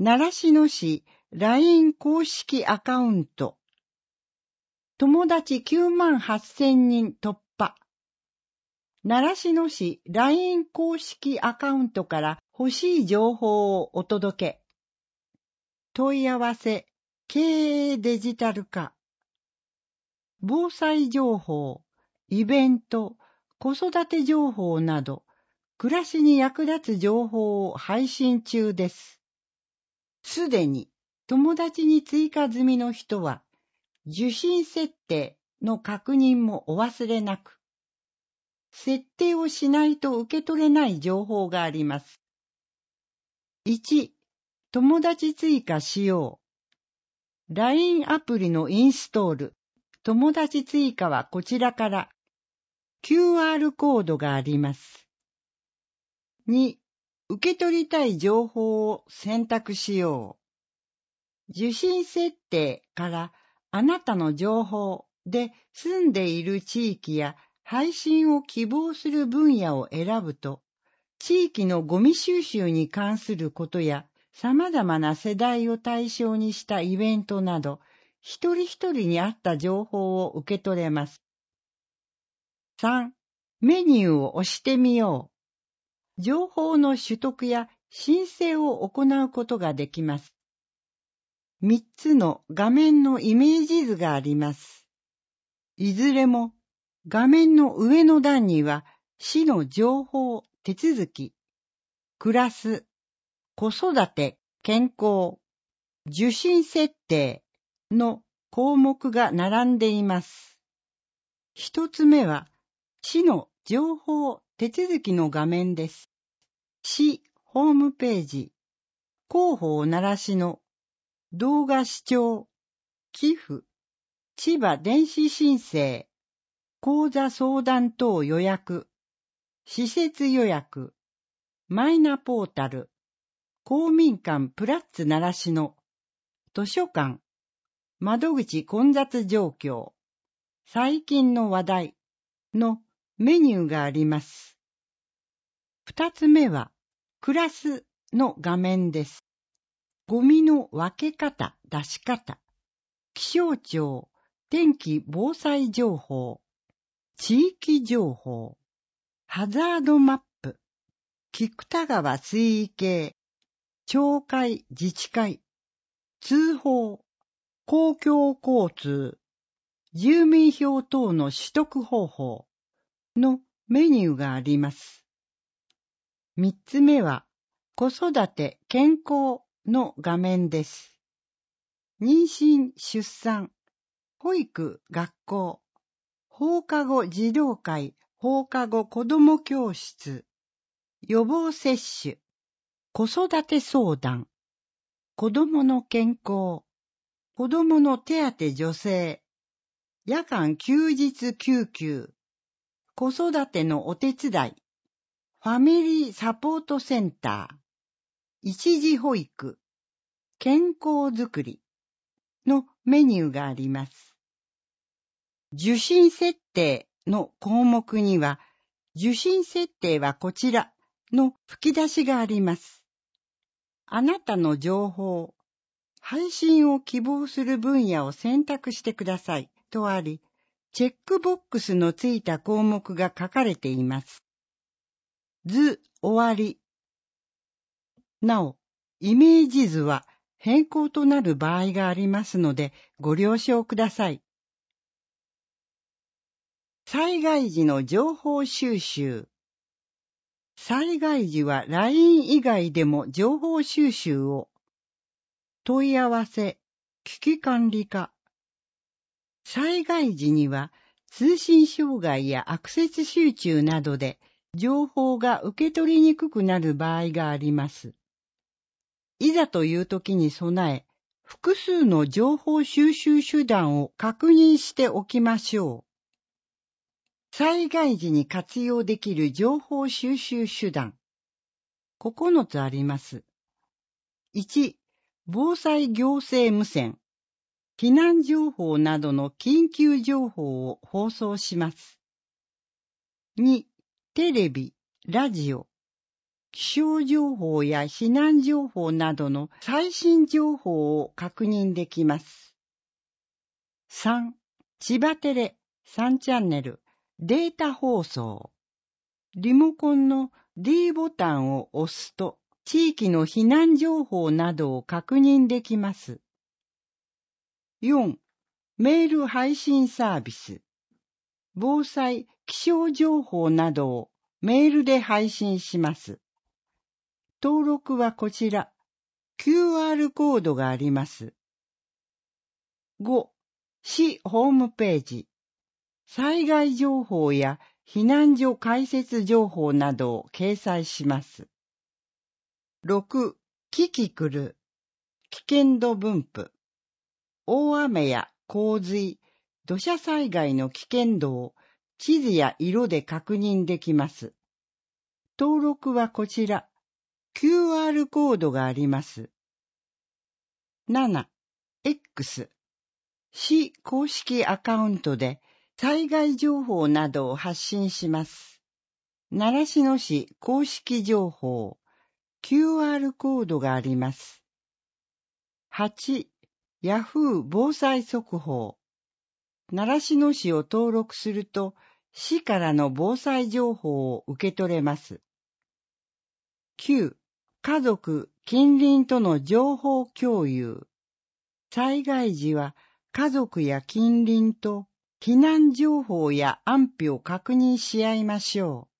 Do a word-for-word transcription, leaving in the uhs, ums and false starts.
習志野市 ライン 公式アカウント。友達きゅうまんはっせんにん突破。習志野市 ライン 公式アカウントから欲しい情報をお届け。問い合わせ、経営デジタル化。防災情報、イベント、子育て情報など、暮らしに役立つ情報を配信中です。すでに友達に追加済みの人は、受信設定の確認もお忘れなく。設定をしないと受け取れない情報があります。いち、友達追加しよう。ライン アプリのインストール。友達追加はこちらから キューアール コードがあります。に、受け取りたい情報を選択しよう。受信設定からあなたの情報で住んでいる地域や配信を希望する分野を選ぶと、地域のゴミ収集に関することや様々な世代を対象にしたイベントなど、一人一人に合った情報を受け取れます。さん、メニューを押してみよう。情報の取得や申請を行うことができます。みっつの画面のイメージ図があります。いずれも画面の上の段には市の情報、手続き、暮らす、子育て、健康、受信設定の項目が並んでいます。一つ目は市の情報、手続きの画面です。市ホームページ、広報習志野、動画視聴、寄付、千葉電子申請、講座相談等予約、施設予約、マイナポータル、公民館プラッツ習志野、図書館、窓口混雑状況、最近の話題のメニューがあります。二つ目は、暮らすの画面です。ゴミの分け方、出し方、気象庁、天気防災情報、地域情報、ハザードマップ、菊田川水位計、町会自治会、通報、公共交通、住民票等の取得方法のメニューがあります。三つ目は、子育て健康の画面です。妊娠、出産、保育、学校、放課後児童会、放課後子ども教室、予防接種、子育て相談、子どもの健康、子どもの手当助成、夜間休日救急、子育てのお手伝い、ファミリーサポートセンター、一時保育、健康づくりのメニューがあります。受信設定の項目には、受信設定はこちらの吹き出しがあります。あなたの情報、配信を希望する分野を選択してくださいとあり、チェックボックスのついた項目が書かれています。図終わり。なお、イメージ図は変更となる場合がありますのでご了承ください。災害時の情報収集。災害時は ライン 以外でも情報収集を。問い合わせ、危機管理課。災害時には通信障害やアクセス集中などで情報が受け取りにくくなる場合があります。いざという時に備え、複数の情報収集手段を確認しておきましょう。災害時に活用できる情報収集手段。ここのつあります。いち、防災行政無線。避難情報などの緊急情報を放送します。に、テレビ、ラジオ、 気象情報や避難情報などの最新情報を確認できます。さん. 千葉テレさんチャンネルデータ放送。リモコンの D ボタンを押すと地域の避難情報などを確認できます。よん. メール配信サービス。防災、気象情報などをメールで配信します。登録はこちら。キューアール コードがあります。ご. 市ホームページ。災害情報や避難所開設情報などを掲載します。ろく. キキクル。危険度分布。大雨や洪水、土砂災害の危険度を地図や色で確認できます。登録はこちら。キューアール コードがあります。なな. X。市公式アカウントで災害情報などを発信します。習志野市公式情報。キューアール コードがあります。はち. ヤフー防災速報。習志野市を登録すると、市からの防災情報を受け取れます。きゅう. 家族、近隣との情報共有。災害時は家族や近隣と避難情報や安否を確認し合いましょう。